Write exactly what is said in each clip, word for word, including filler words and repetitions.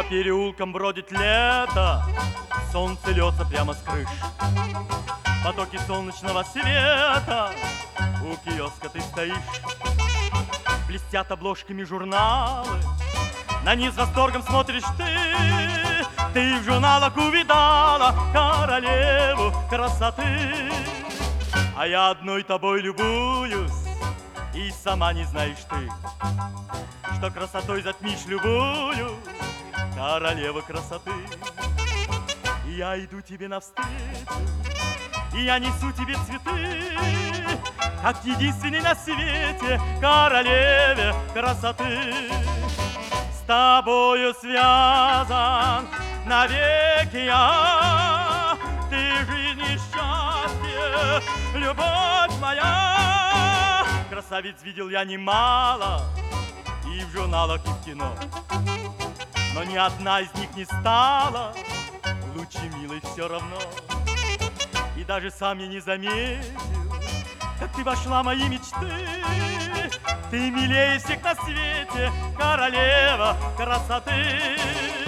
переулкам бродит лето, солнце льется прямо с крыш. Потоки солнечного света, у киоска ты стоишь. Блестят обложками журналы, на них с восторгом смотришь ты. Ты в журналах увидала королеву красоты. А я одной тобой любуюсь, и сама не знаешь ты, что красотой затмишь любую королеву красоты. И я иду тебе навстречу, и я несу тебе цветы, как единственный на свете королеве красоты. С тобою связан навеки я, ты жизнь и счастье, любовь моя. Красавиц видел я немало, и в журналах, и в кино, но ни одна из них не стала лучше милой все равно. И даже сам я не заметил, как ты вошла в мои мечты. Ты милее всех на свете, королева красоты.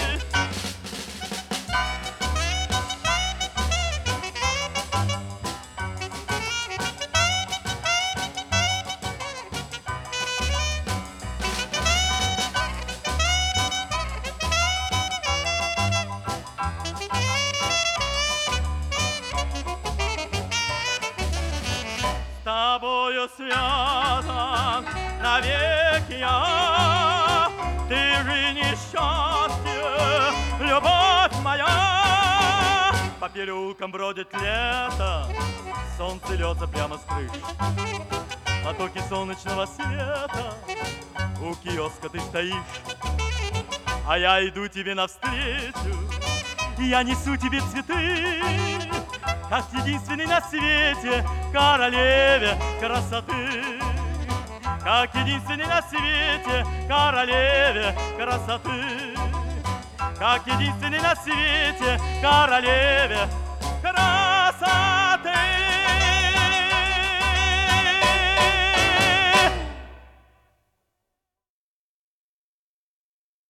С тобою связан навеки я, ты же несчастье, любовь моя. По переулкам бродит лето, солнце льется прямо с крыш. Потоки солнечного света, у киоска ты стоишь. А я иду тебе навстречу, и я несу тебе цветы, как единственный на свете королеве красоты. Как единственный на свете королеве красоты. Как единственный на свете королеве красоты.